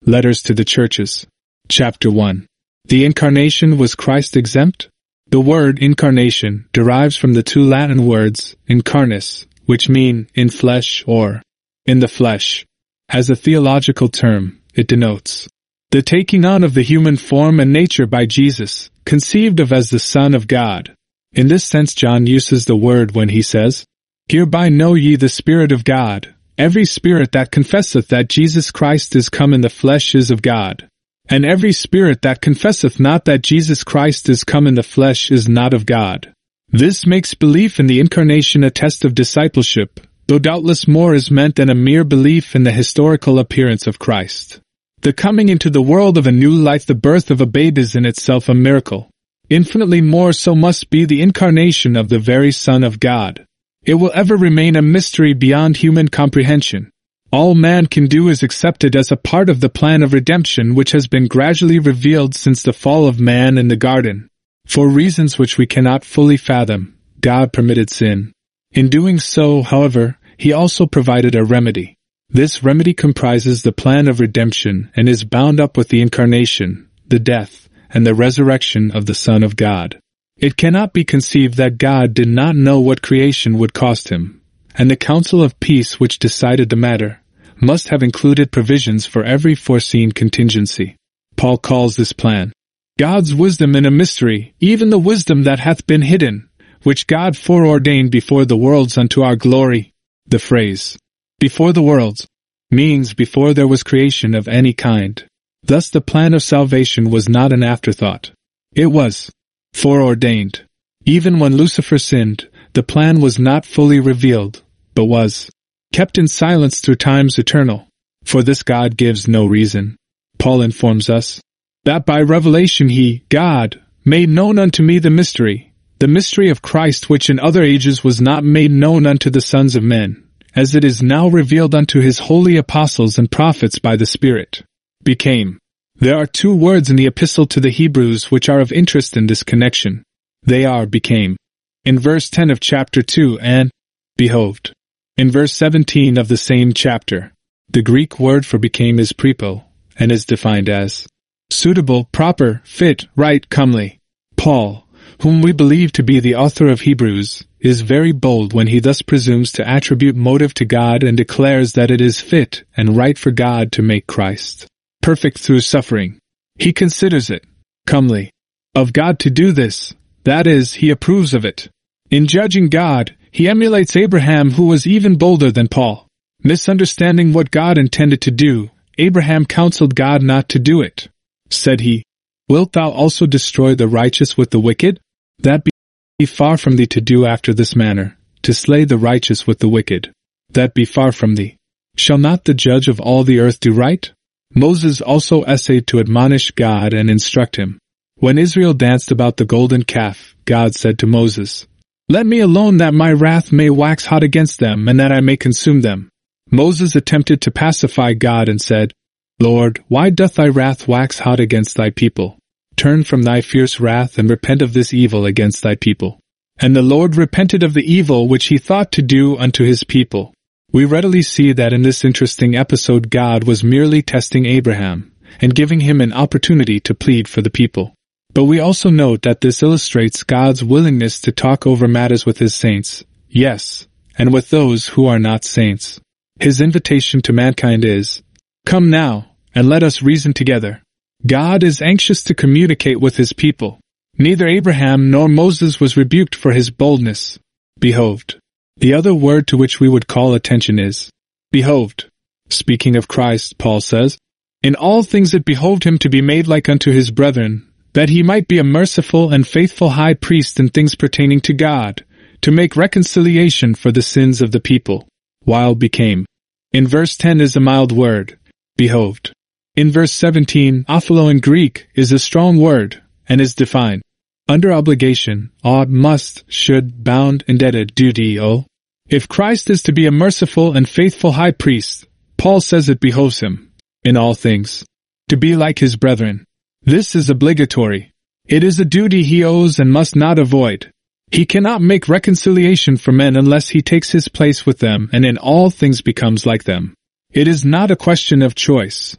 Letters to the Churches. Chapter 1. The Incarnation. Was Christ exempt? The word incarnation derives from the two Latin words incarnis, which mean in flesh or in the flesh. As a theological term, it denotes the taking on of the human form and nature by Jesus, conceived of as the Son of God. In this sense John uses the word when he says, "Hereby know ye the Spirit of God. Every spirit that confesseth that Jesus Christ is come in the flesh is of God. And every spirit that confesseth not that Jesus Christ is come in the flesh is not of God." This makes belief in the Incarnation a test of discipleship, though doubtless more is meant than a mere belief in the historical appearance of Christ. The coming into the world of a new life, the birth of a babe, is in itself a miracle. Infinitely more so must be the incarnation of the very Son of God. It will ever remain a mystery beyond human comprehension. All man can do is accept it as a part of the plan of redemption which has been gradually revealed since the fall of man in the garden. For reasons which we cannot fully fathom, God permitted sin. In doing so, however, He also provided a remedy. This remedy comprises the plan of redemption and is bound up with the incarnation, the death, and the resurrection of the Son of God. It cannot be conceived that God did not know what creation would cost Him, and the Council of Peace which decided the matter must have included provisions for every foreseen contingency. Paul calls this plan God's wisdom in a mystery, even the wisdom that hath been hidden, which God foreordained before the worlds unto our glory. The phrase, "before the worlds," means before there was creation of any kind. Thus the plan of salvation was not an afterthought. It was foreordained. Even when Lucifer sinned, the plan was not fully revealed, but was kept in silence through times eternal. For this God gives no reason. Paul informs us that by revelation He, God, made known unto me the mystery of Christ, which in other ages was not made known unto the sons of men, as it is now revealed unto His holy apostles and prophets by the Spirit. Became. There are two words in the Epistle to the Hebrews which are of interest in this connection. They are became, in verse 10 of chapter 2, and behoved, in verse 17 of the same chapter. The Greek word for became is prepo, and is defined as suitable, proper, fit, right, comely. Paul, whom we believe to be the author of Hebrews, is very bold when he thus presumes to attribute motive to God and declares that it is fit and right for God to make Christ perfect through suffering. He considers it comely of God to do this, that is, he approves of it. In judging God, he emulates Abraham, who was even bolder than Paul. Misunderstanding what God intended to do, Abraham counseled God not to do it. Said he, "Wilt thou also destroy the righteous with the wicked? That be far from thee to do after this manner, to slay the righteous with the wicked. That be far from thee. Shall not the judge of all the earth do right?" Moses also essayed to admonish God and instruct him. When Israel danced about the golden calf, God said to Moses, "Let me alone that my wrath may wax hot against them, and that I may consume them." Moses attempted to pacify God and said, "Lord, why doth thy wrath wax hot against thy people? Turn from thy fierce wrath and repent of this evil against thy people." And the Lord repented of the evil which he thought to do unto his people. We readily see that in this interesting episode God was merely testing Abraham and giving him an opportunity to plead for the people. But we also note that this illustrates God's willingness to talk over matters with His saints, yes, and with those who are not saints. His invitation to mankind is, "Come now, and let us reason together." God is anxious to communicate with His people. Neither Abraham nor Moses was rebuked for his boldness. Behoved. The other word to which we would call attention is behoved. Speaking of Christ, Paul says, "In all things it behoved Him to be made like unto His brethren, that He might be a merciful and faithful high priest in things pertaining to God, to make reconciliation for the sins of the people." While became. In verse 10 is a mild word, behoved. In verse 17, ophilo in Greek is a strong word, and is defined under obligation, ought, must, should, bound, indebted, duty, owe. If Christ is to be a merciful and faithful high priest, Paul says it behoves him, in all things, to be like his brethren. This is obligatory. It is a duty he owes and must not avoid. He cannot make reconciliation for men unless he takes his place with them and in all things becomes like them. It is not a question of choice.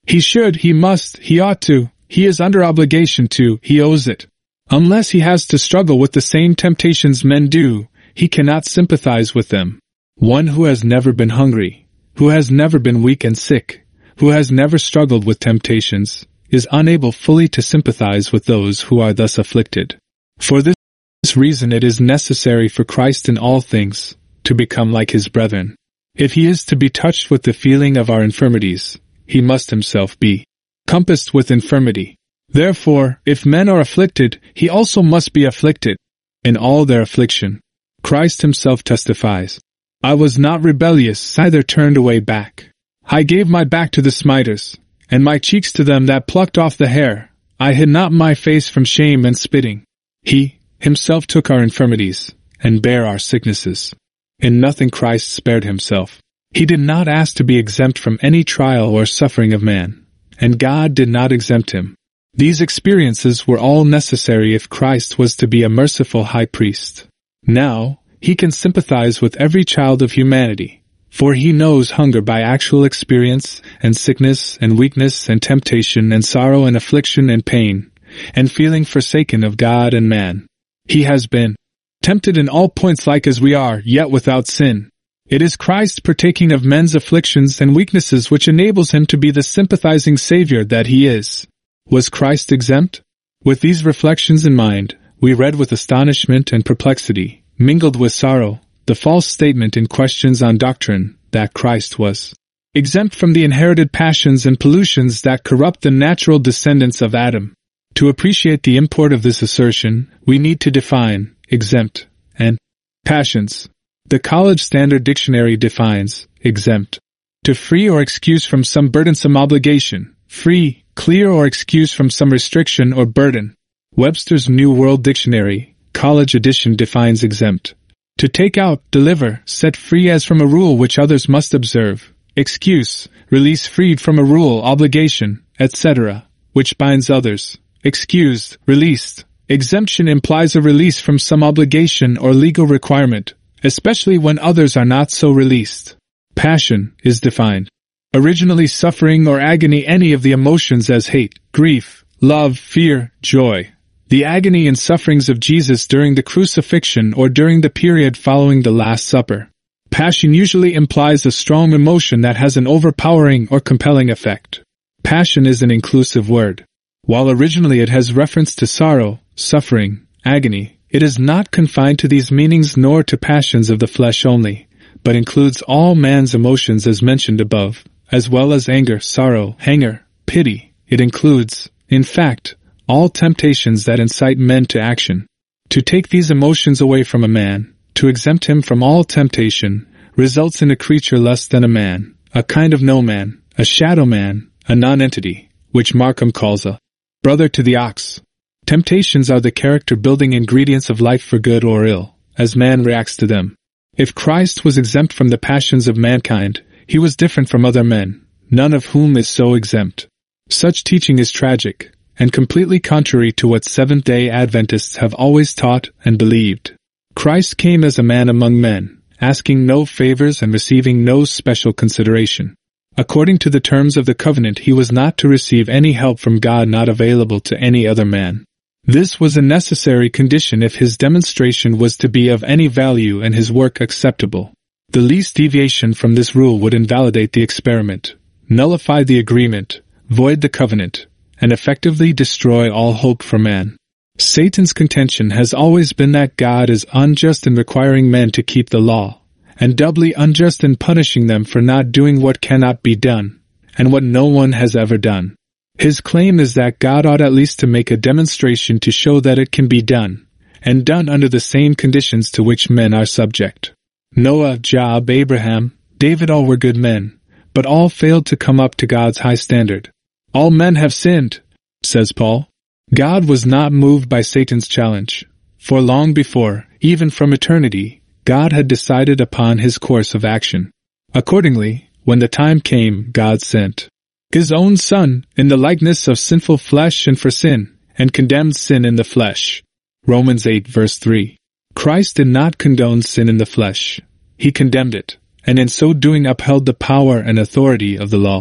He should, he must, he ought to, he is under obligation to, he owes it. Unless he has to struggle with the same temptations men do, he cannot sympathize with them. One who has never been hungry, who has never been weak and sick, who has never struggled with temptations, is unable fully to sympathize with those who are thus afflicted. For this reason it is necessary for Christ in all things to become like his brethren. If he is to be touched with the feeling of our infirmities, he must himself be compassed with infirmity. Therefore, if men are afflicted, he also must be afflicted. In all their affliction, Christ himself testifies, I was not rebellious, neither turned away back. I gave my back to the smiters, and my cheeks to them that plucked off the hair. I hid not my face from shame and spitting. He himself took our infirmities, and bare our sicknesses. In nothing Christ spared himself. He did not ask to be exempt from any trial or suffering of man, and God did not exempt him. These experiences were all necessary if Christ was to be a merciful high priest. Now, he can sympathize with every child of humanity, for he knows hunger by actual experience, and sickness, and weakness, and temptation, and sorrow, and affliction, and pain, and feeling forsaken of God and man. He has been tempted in all points like as we are, yet without sin. It is Christ partaking of men's afflictions and weaknesses which enables him to be the sympathizing Savior that he is. Was Christ exempt? With these reflections in mind, we read with astonishment and perplexity, mingled with sorrow, the false statement in Questions on Doctrine, that Christ was exempt from the inherited passions and pollutions that corrupt the natural descendants of Adam. To appreciate the import of this assertion, we need to define exempt and passions. The College Standard Dictionary defines exempt to free or excuse from some burdensome obligation, free, clear or excuse from some restriction or burden. Webster's New World Dictionary, College Edition defines exempt to take out, deliver, set free as from a rule which others must observe, excuse, release freed from a rule, obligation, etc., which binds others, excused, released. Exemption implies a release from some obligation or legal requirement, especially when others are not so released. Passion is defined originally suffering or agony, any of the emotions as hate, grief, love, fear, joy. The agony and sufferings of Jesus during the crucifixion or during the period following the Last Supper. Passion usually implies a strong emotion that has an overpowering or compelling effect. Passion is an inclusive word. While originally it has reference to sorrow, suffering, agony, it is not confined to these meanings nor to passions of the flesh only, but includes all man's emotions as mentioned above, as well as anger, sorrow, anger, pity. It includes, in fact, all temptations that incite men to action. To take these emotions away from a man, to exempt him from all temptation, results in a creature less than a man, a kind of no man, a shadow man, a non-entity, which Markham calls a brother to the ox. Temptations are the character-building ingredients of life for good or ill, as man reacts to them. If Christ was exempt from the passions of mankind, he was different from other men, none of whom is so exempt. Such teaching is tragic, and completely contrary to what Seventh-day Adventists have always taught and believed. Christ came as a man among men, asking no favors and receiving no special consideration. According to the terms of the covenant, he was not to receive any help from God not available to any other man. This was a necessary condition if his demonstration was to be of any value and his work acceptable. The least deviation from this rule would invalidate the experiment, nullify the agreement, void the covenant, and effectively destroy all hope for man. Satan's contention has always been that God is unjust in requiring men to keep the law, and doubly unjust in punishing them for not doing what cannot be done, and what no one has ever done. His claim is that God ought at least to make a demonstration to show that it can be done, and done under the same conditions to which men are subject. Noah, Job, Abraham, David, all were good men, but all failed to come up to God's high standard. All men have sinned, says Paul. God was not moved by Satan's challenge, for long before, even from eternity, God had decided upon his course of action. Accordingly, when the time came, God sent his own Son in the likeness of sinful flesh and for sin, and condemned sin in the flesh. Romans 8 verse 3. Christ did not condone sin in the flesh. He condemned it, and in so doing upheld the power and authority of the law.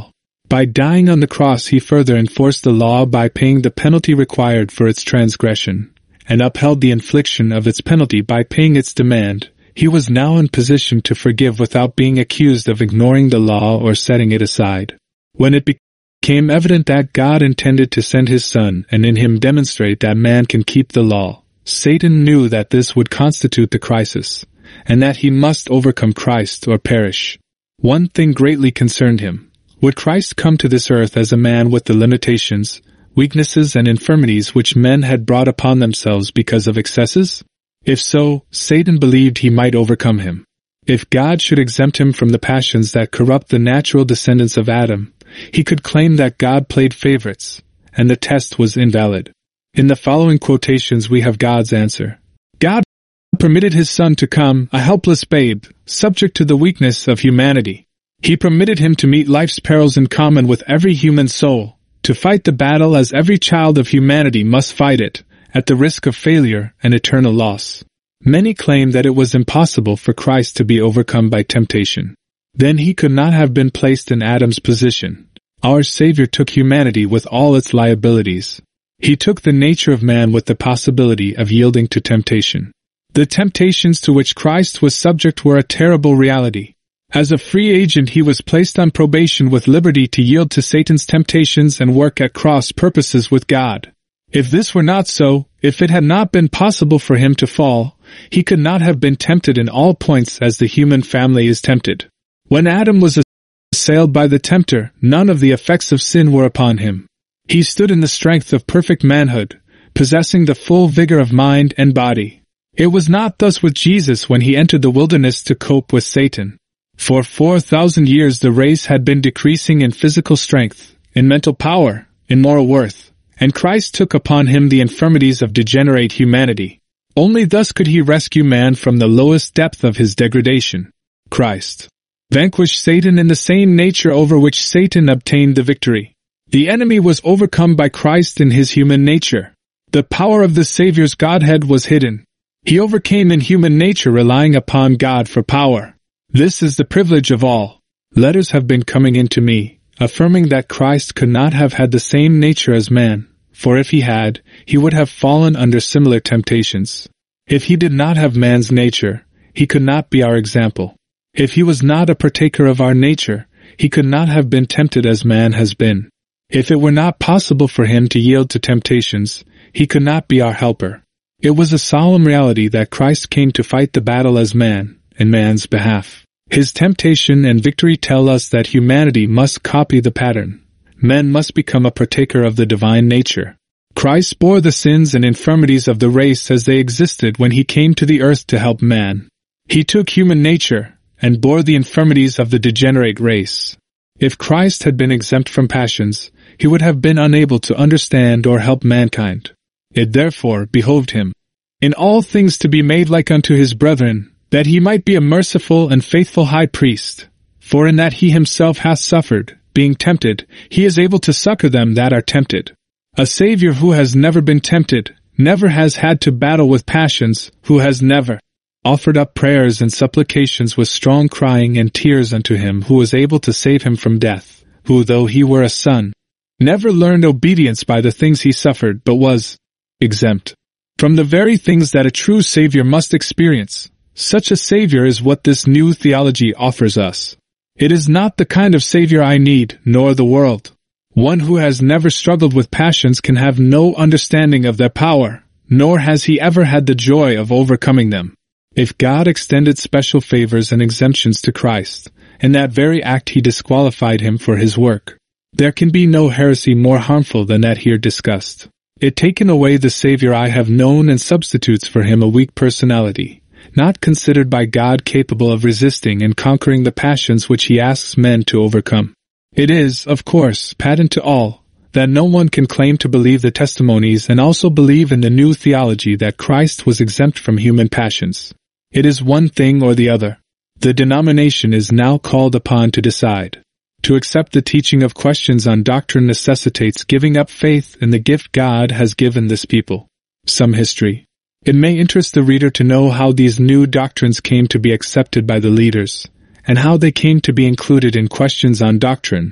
By dying on the cross he further enforced the law by paying the penalty required for its transgression, and upheld the infliction of its penalty by paying its demand. He was now in position to forgive without being accused of ignoring the law or setting it aside. When it became evident that God intended to send his Son and in him demonstrate that man can keep the law, Satan knew that this would constitute the crisis, and that he must overcome Christ or perish. One thing greatly concerned him. Would Christ come to this earth as a man with the limitations, weaknesses and infirmities which men had brought upon themselves because of excesses? If so, Satan believed he might overcome him. If God should exempt him from the passions that corrupt the natural descendants of Adam, he could claim that God played favorites, and the test was invalid. In the following quotations we have God's answer. God permitted his Son to come, a helpless babe, subject to the weakness of humanity. He permitted him to meet life's perils in common with every human soul, to fight the battle as every child of humanity must fight it, at the risk of failure and eternal loss. Many claim that it was impossible for Christ to be overcome by temptation. Then he could not have been placed in Adam's position. Our Savior took humanity with all its liabilities. He took the nature of man with the possibility of yielding to temptation. The temptations to which Christ was subject were a terrible reality. As a free agent he was placed on probation with liberty to yield to Satan's temptations and work at cross purposes with God. If this were not so, if it had not been possible for him to fall, he could not have been tempted in all points as the human family is tempted. When Adam was assailed by the tempter, none of the effects of sin were upon him. He stood in the strength of perfect manhood, possessing the full vigor of mind and body. It was not thus with Jesus when he entered the wilderness to cope with Satan. For 4,000 years the race had been decreasing in physical strength, in mental power, in moral worth, and Christ took upon him the infirmities of degenerate humanity. Only thus could he rescue man from the lowest depth of his degradation. Christ vanquished Satan in the same nature over which Satan obtained the victory. The enemy was overcome by Christ in his human nature. The power of the Savior's Godhead was hidden. He overcame in human nature relying upon God for power. This is the privilege of all. Letters have been coming in to me, affirming that Christ could not have had the same nature as man, for if he had, he would have fallen under similar temptations. If he did not have man's nature, he could not be our example. If he was not a partaker of our nature, he could not have been tempted as man has been. If it were not possible for him to yield to temptations, he could not be our helper. It was a solemn reality that Christ came to fight the battle as man, in man's behalf. His temptation and victory tell us that humanity must copy the pattern. Men must become a partaker of the divine nature. Christ bore the sins and infirmities of the race as they existed when he came to the earth to help man. He took human nature and bore the infirmities of the degenerate race. If Christ had been exempt from passions, he would have been unable to understand or help mankind. It therefore behoved him, in all things to be made like unto his brethren, that he might be a merciful and faithful high priest. For in that he himself hath suffered, being tempted, he is able to succor them that are tempted. A Savior who has never been tempted, never has had to battle with passions, who has never offered up prayers and supplications with strong crying and tears unto him who was able to save him from death, who though he were a son, never learned obedience by the things he suffered but was exempt from the very things that a true Savior must experience. Such a Savior is what this new theology offers us. It is not the kind of Savior I need, nor the world. One who has never struggled with passions can have no understanding of their power, nor has he ever had the joy of overcoming them. If God extended special favors and exemptions to Christ, in that very act he disqualified him for his work. There can be no heresy more harmful than that here discussed. It taken away the Savior I have known and substitutes for him a weak personality, not considered by God capable of resisting and conquering the passions which he asks men to overcome. It is, of course, patent to all, that no one can claim to believe the testimonies and also believe in the new theology that Christ was exempt from human passions. It is one thing or the other. The denomination is now called upon to decide. To accept the teaching of questions on doctrine necessitates giving up faith in the gift God has given this people. Some history. It may interest the reader to know how these new doctrines came to be accepted by the leaders, and how they came to be included in questions on doctrine,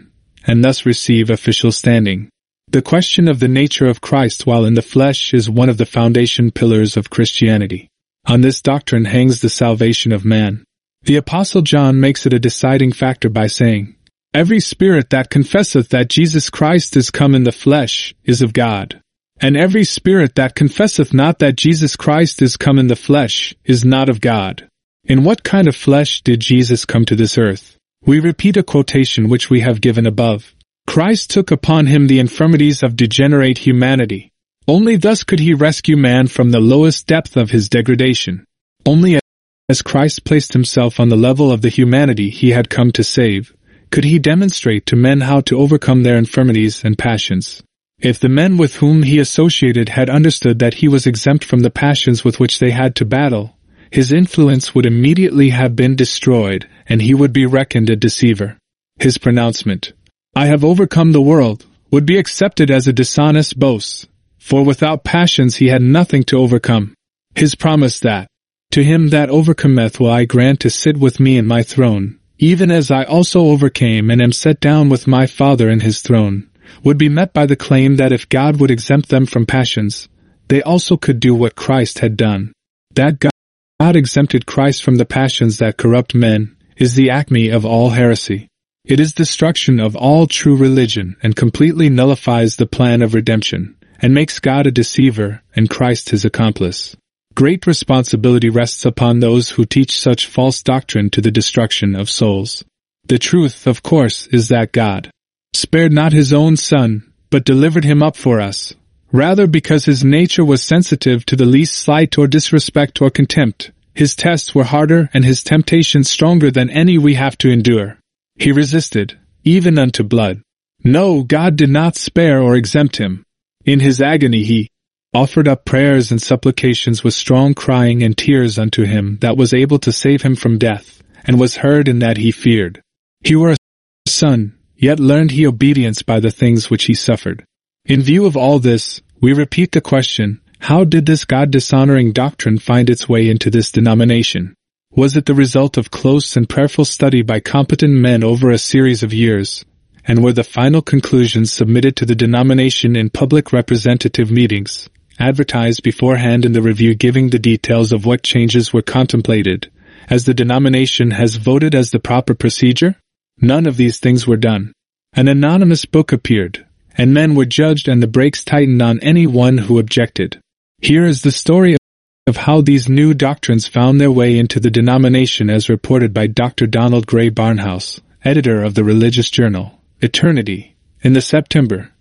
and thus receive official standing. The question of the nature of Christ while in the flesh is one of the foundation pillars of Christianity. On this doctrine hangs the salvation of man. The Apostle John makes it a deciding factor by saying, "Every spirit that confesseth that Jesus Christ is come in the flesh is of God. And every spirit that confesseth not that Jesus Christ is come in the flesh is not of God." In what kind of flesh did Jesus come to this earth? We repeat a quotation which we have given above. Christ took upon him the infirmities of degenerate humanity. Only thus could he rescue man from the lowest depth of his degradation. Only as Christ placed himself on the level of the humanity he had come to save, could he demonstrate to men how to overcome their infirmities and passions. If the men with whom he associated had understood that he was exempt from the passions with which they had to battle, his influence would immediately have been destroyed, and he would be reckoned a deceiver. His pronouncement, "I have overcome the world," would be accepted as a dishonest boast, for without passions he had nothing to overcome. His promise that, "To him that overcometh will I grant to sit with me in my throne, even as I also overcame and am set down with my Father in his throne," would be met by the claim that if God would exempt them from passions, they also could do what Christ had done. That God exempted Christ from the passions that corrupt men is the acme of all heresy. It is destruction of all true religion and completely nullifies the plan of redemption, and makes God a deceiver and Christ his accomplice. Great responsibility rests upon those who teach such false doctrine to the destruction of souls. The truth, of course, is that God spared not his own Son, but delivered him up for us, rather because his nature was sensitive to the least slight or disrespect or contempt. His tests were harder and his temptations stronger than any we have to endure. He resisted, even unto blood. No, God did not spare or exempt him. In his agony he offered up prayers and supplications with strong crying and tears unto him that was able to save him from death, and was heard in that he feared. He were a son, yet learned he obedience by the things which he suffered. In view of all this, we repeat the question, how did this God-dishonoring doctrine find its way into this denomination? Was it the result of close and prayerful study by competent men over a series of years, and were the final conclusions submitted to the denomination in public representative meetings, advertised beforehand in the review giving the details of what changes were contemplated, as the denomination has voted as the proper procedure? None of these things were done. An anonymous book appeared, and men were judged and the brakes tightened on any one who objected. Here is the story of how these new doctrines found their way into the denomination as reported by Dr. Donald Gray Barnhouse, editor of the religious journal, Eternity, in the September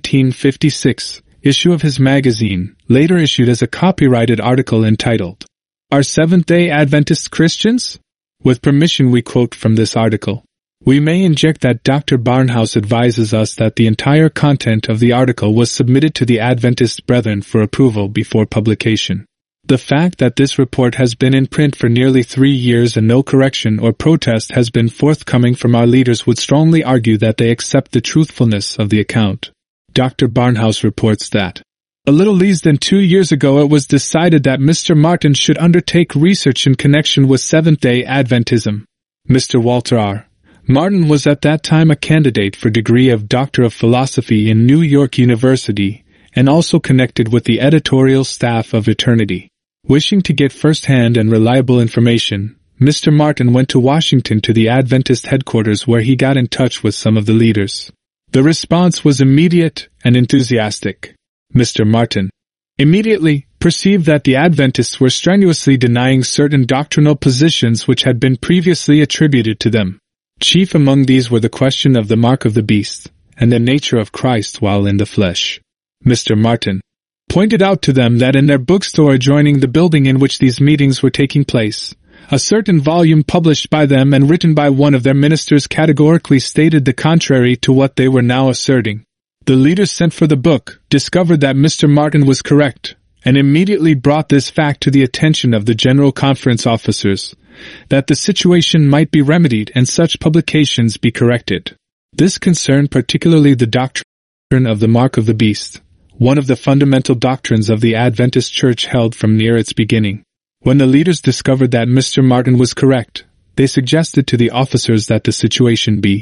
1956 issue of his magazine, later issued as a copyrighted article entitled, "Are Seventh-day Adventist Christians?" With permission we quote from this article. We may inject that Dr. Barnhouse advises us that the entire content of the article was submitted to the Adventist Brethren for approval before publication. The fact that this report has been in print for nearly 3 years and no correction or protest has been forthcoming from our leaders would strongly argue that they accept the truthfulness of the account. Dr. Barnhouse reports that, "A little less than 2 years ago it was decided that Mr. Martin should undertake research in connection with Seventh-day Adventism. Mr. Walter R. Martin was at that time a candidate for degree of Doctor of Philosophy in New York University, and also connected with the editorial staff of Eternity. Wishing to get first-hand and reliable information, Mr. Martin went to Washington to the Adventist headquarters where he got in touch with some of the leaders. The response was immediate and enthusiastic. Mr. Martin immediately perceived that the Adventists were strenuously denying certain doctrinal positions which had been previously attributed to them. Chief among these were the question of the mark of the beast, and the nature of Christ while in the flesh. Mr. Martin pointed out to them that in their bookstore adjoining the building in which these meetings were taking place, a certain volume published by them and written by one of their ministers categorically stated the contrary to what they were now asserting. The leaders sent for the book, discovered that Mr. Martin was correct, and immediately brought this fact to the attention of the General Conference officers, that the situation might be remedied and such publications be corrected. This concerned particularly the doctrine of the mark of the beast, one of the fundamental doctrines of the Adventist Church held from near its beginning. When the leaders discovered that Mr. Martin was correct, they suggested to the officers that the situation be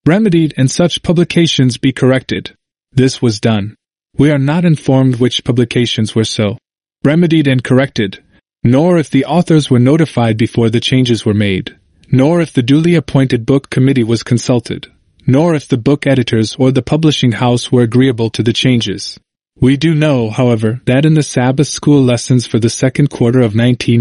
remedied, and such publications be corrected. This was done. We are not informed which publications were so remedied and corrected, nor if the authors were notified before the changes were made, nor if the duly appointed book committee was consulted, nor if the book editors or the publishing house were agreeable to the changes. We do know, however, that in the Sabbath school lessons for the second quarter of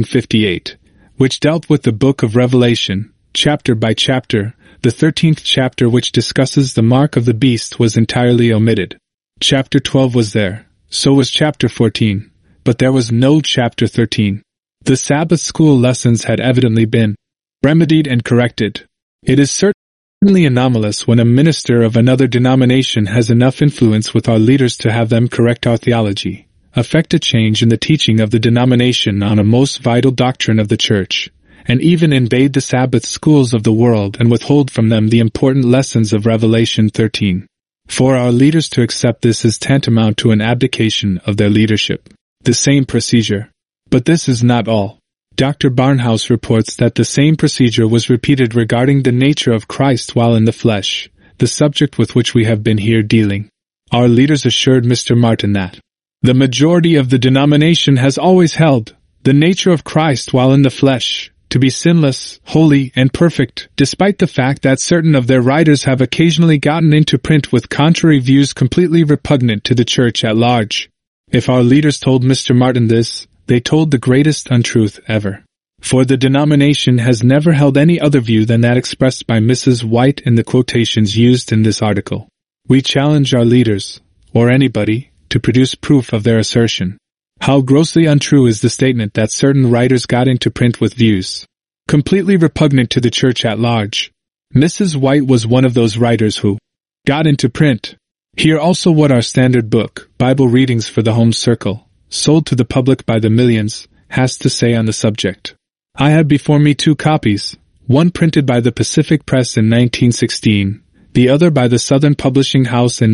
1958, which dealt with the book of Revelation, chapter by chapter, the 13th chapter which discusses the mark of the beast was entirely omitted. Chapter 12 was there, so was chapter 14, but there was no chapter 13. The Sabbath school lessons had evidently been remedied and corrected. It is certainly anomalous when a minister of another denomination has enough influence with our leaders to have them correct our theology, effect a change in the teaching of the denomination on a most vital doctrine of the Church, and even invade the Sabbath schools of the world and withhold from them the important lessons of Revelation 13. For our leaders to accept this is tantamount to an abdication of their leadership. The same procedure. But this is not all. Dr. Barnhouse reports that the same procedure was repeated regarding the nature of Christ while in the flesh, the subject with which we have been here dealing. Our leaders assured Mr. Martin that the majority of the denomination has always held the nature of Christ while in the flesh to be sinless, holy, and perfect, despite the fact that certain of their writers have occasionally gotten into print with contrary views completely repugnant to the Church at large. If our leaders told Mr. Martin this, they told the greatest untruth ever. For the denomination has never held any other view than that expressed by Mrs. White in the quotations used in this article. We challenge our leaders, or anybody, to produce proof of their assertion. How grossly untrue is the statement that certain writers got into print with views completely repugnant to the Church at large. Mrs. White was one of those writers who got into print. Hear also what our standard book, Bible Readings for the Home Circle, sold to the public by the millions, has to say on the subject. I have before me 2 copies, one printed by the Pacific Press in 1916, the other by the Southern Publishing House in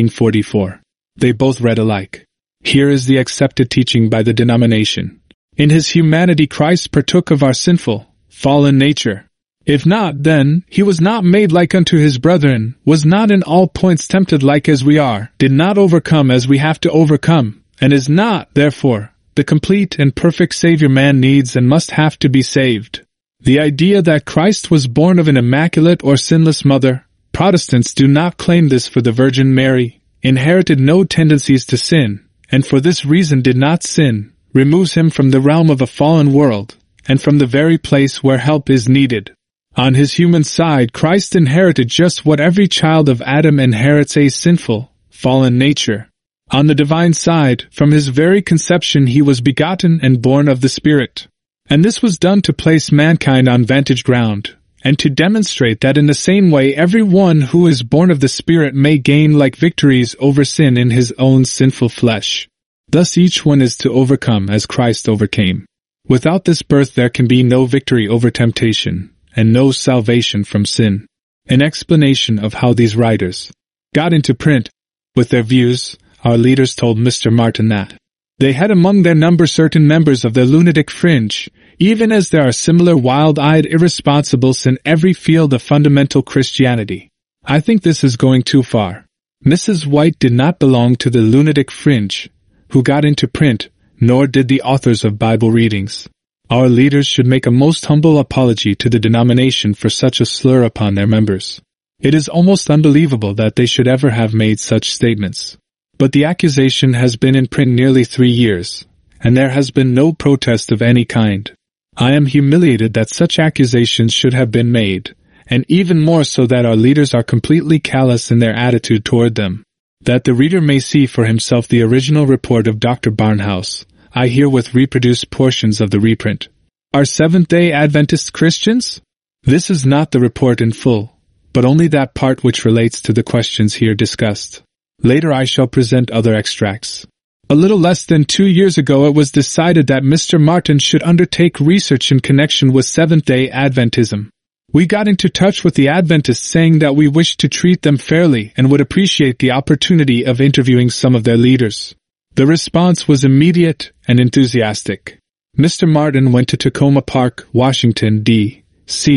1944. They both read alike. Here is the accepted teaching by the denomination. In his humanity Christ partook of our sinful, fallen nature. If not, then, he was not made like unto his brethren, was not in all points tempted like as we are, did not overcome as we have to overcome, and is not, therefore, the complete and perfect Savior man needs and must have to be saved. The idea that Christ was born of an immaculate or sinless mother, Protestants do not claim this for the Virgin Mary, inherited no tendencies to sin, and for this reason did not sin, removes him from the realm of a fallen world, and from the very place where help is needed. On his human side, Christ inherited just what every child of Adam inherits, a sinful, fallen nature. On the divine side, from his very conception he was begotten and born of the Spirit. And this was done to place mankind on vantage ground, and to demonstrate that in the same way every one who is born of the Spirit may gain like victories over sin in his own sinful flesh. Thus each one is to overcome as Christ overcame. Without this birth there can be no victory over temptation, and no salvation from sin. An explanation of how these writers got into print. With their views, our leaders told Mr. Martin that they had among their number certain members of the lunatic fringe, even as there are similar wild-eyed irresponsibles in every field of fundamental Christianity. I think this is going too far. Mrs. White did not belong to the lunatic fringe, who got into print, nor did the authors of Bible Readings. Our leaders should make a most humble apology to the denomination for such a slur upon their members. It is almost unbelievable that they should ever have made such statements. But the accusation has been in print nearly 3 years, and there has been no protest of any kind. I am humiliated that such accusations should have been made, and even more so that our leaders are completely callous in their attitude toward them. That the reader may see for himself the original report of Dr. Barnhouse, I herewith reproduce portions of the reprint. Are Seventh-day Adventist Christians? This is not the report in full, but only that part which relates to the questions here discussed. Later I shall present other extracts. A little less than 2 years ago it was decided that Mr. Martin should undertake research in connection with Seventh-day Adventism. We got into touch with the Adventists saying that we wished to treat them fairly and would appreciate the opportunity of interviewing some of their leaders. The response was immediate and enthusiastic. Mr. Martin went to Tacoma Park, Washington, D.C.,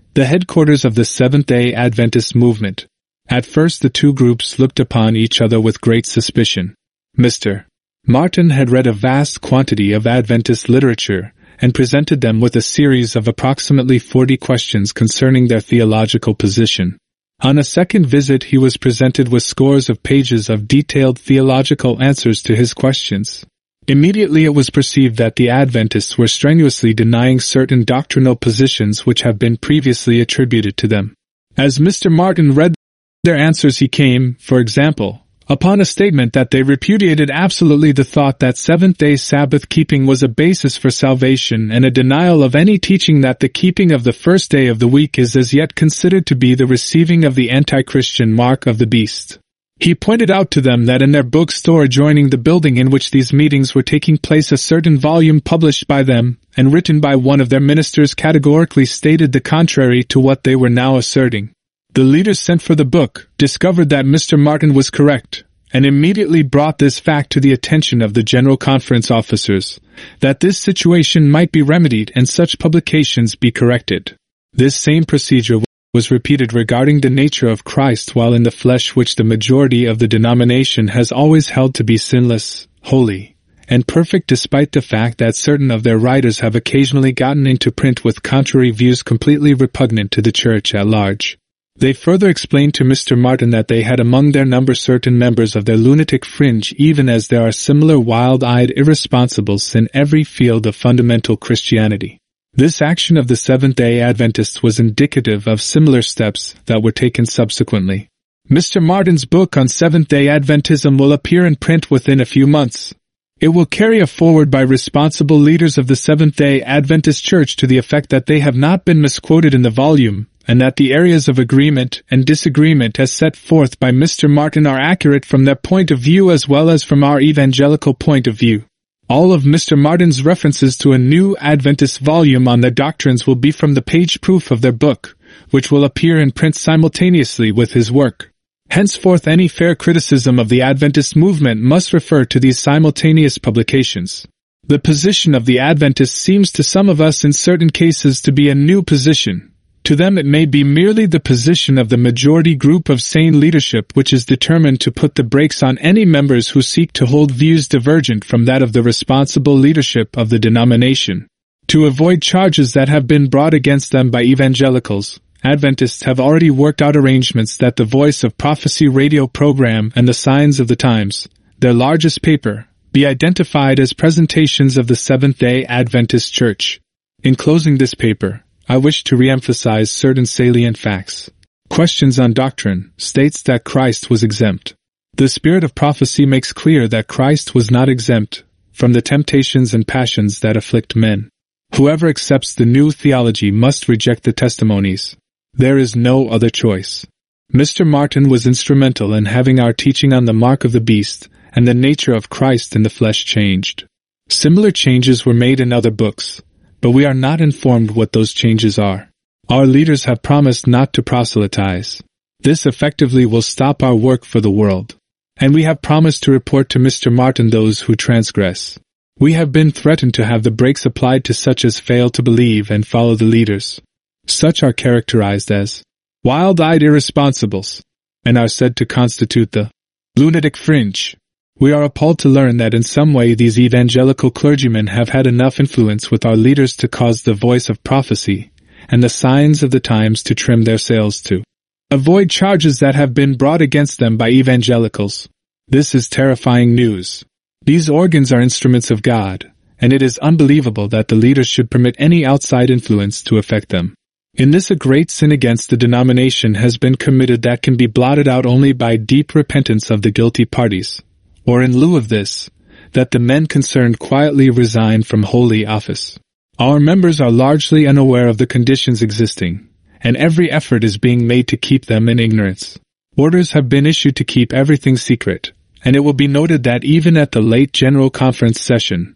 the headquarters of the Seventh-day Adventist movement. At first the two groups looked upon each other with great suspicion. Mr. Martin had read a vast quantity of Adventist literature and presented them with a series of approximately 40 questions concerning their theological position. On a second visit he was presented with scores of pages of detailed theological answers to his questions. Immediately it was perceived that the Adventists were strenuously denying certain doctrinal positions which have been previously attributed to them. As Mr. Martin read their answers he came, for example, upon a statement that they repudiated absolutely the thought that seventh-day Sabbath keeping was a basis for salvation and a denial of any teaching that the keeping of the first day of the week is as yet considered to be the receiving of the anti-Christian mark of the beast. He pointed out to them that in their bookstore adjoining the building in which these meetings were taking place a certain volume published by them and written by one of their ministers categorically stated the contrary to what they were now asserting. The leaders sent for the book, discovered that Mr. Martin was correct, and immediately brought this fact to the attention of the General Conference officers, that this situation might be remedied and such publications be corrected. This same procedure was repeated regarding the nature of Christ while in the flesh, which the majority of the denomination has always held to be sinless, holy, and perfect, despite the fact that certain of their writers have occasionally gotten into print with contrary views completely repugnant to the Church at large. They further explained to Mr. Martin that they had among their number certain members of their lunatic fringe, even as there are similar wild-eyed irresponsibles in every field of fundamental Christianity. This action of the Seventh-day Adventists was indicative of similar steps that were taken subsequently. Mr. Martin's book on Seventh-day Adventism will appear in print within a few months. It will carry a foreword by responsible leaders of the Seventh-day Adventist Church to the effect that they have not been misquoted in the volume, and that the areas of agreement and disagreement as set forth by Mr. Martin are accurate from their point of view as well as from our evangelical point of view. All of Mr. Martin's references to a new Adventist volume on their doctrines will be from the page proof of their book, which will appear in print simultaneously with his work. Henceforth any fair criticism of the Adventist movement must refer to these simultaneous publications. The position of the Adventists seems to some of us in certain cases to be a new position. To them it may be merely the position of the majority group of sane leadership which is determined to put the brakes on any members who seek to hold views divergent from that of the responsible leadership of the denomination. To avoid charges that have been brought against them by evangelicals, Adventists have already worked out arrangements that the Voice of Prophecy radio program and the Signs of the Times, their largest paper, be identified as presentations of the Seventh-day Adventist Church. In closing this paper, I wish to re-emphasize certain salient facts. Questions on Doctrine states that Christ was exempt. The Spirit of Prophecy makes clear that Christ was not exempt from the temptations and passions that afflict men. Whoever accepts the new theology must reject the testimonies. There is no other choice. Mr. Martin was instrumental in having our teaching on the mark of the beast and the nature of Christ in the flesh changed. Similar changes were made in other books, but we are not informed what those changes are. Our leaders have promised not to proselytize. This effectively will stop our work for the world. And we have promised to report to Mr. Martin those who transgress. We have been threatened to have the brakes applied to such as fail to believe and follow the leaders. Such are characterized as wild-eyed irresponsibles, and are said to constitute the lunatic fringe. We are appalled to learn that in some way these evangelical clergymen have had enough influence with our leaders to cause the Voice of Prophecy and the Signs of the Times to trim their sails to avoid charges that have been brought against them by evangelicals. This is terrifying news. These organs are instruments of God, and it is unbelievable that the leaders should permit any outside influence to affect them. In this a great sin against the denomination has been committed that can be blotted out only by deep repentance of the guilty parties. Or in lieu of this, that the men concerned quietly resign from holy office. Our members are largely unaware of the conditions existing, and every effort is being made to keep them in ignorance. Orders have been issued to keep everything secret, and it will be noted that even at the late General Conference session,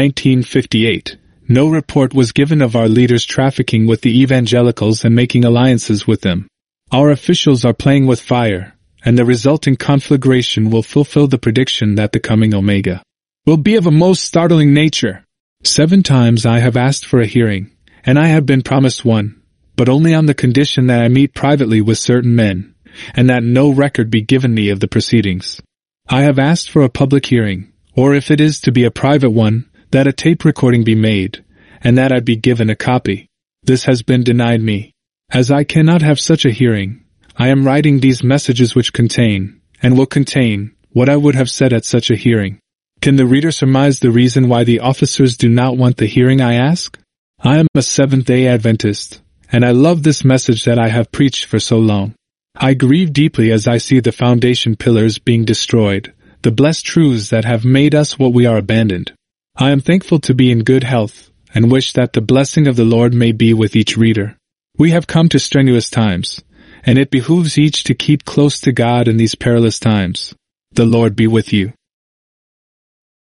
1958, no report was given of our leaders trafficking with the evangelicals and making alliances with them. Our officials are playing with fire, and the resulting conflagration will fulfill the prediction that the coming Omega will be of a most startling nature. 7 times I have asked for a hearing, and I have been promised one, but only on the condition that I meet privately with certain men, and that no record be given me of the proceedings. I have asked for a public hearing, or if it is to be a private one, that a tape recording be made, and that I be given a copy. This has been denied me. As I cannot have such a hearing, I am writing these messages which contain, and will contain, what I would have said at such a hearing. Can the reader surmise the reason why the officers do not want the hearing, I ask? I am a Seventh-day Adventist, and I love this message that I have preached for so long. I grieve deeply as I see the foundation pillars being destroyed, the blessed truths that have made us what we are abandoned. I am thankful to be in good health, and wish that the blessing of the Lord may be with each reader. We have come to strenuous times, and it behooves each to keep close to God in these perilous times. The Lord be with you.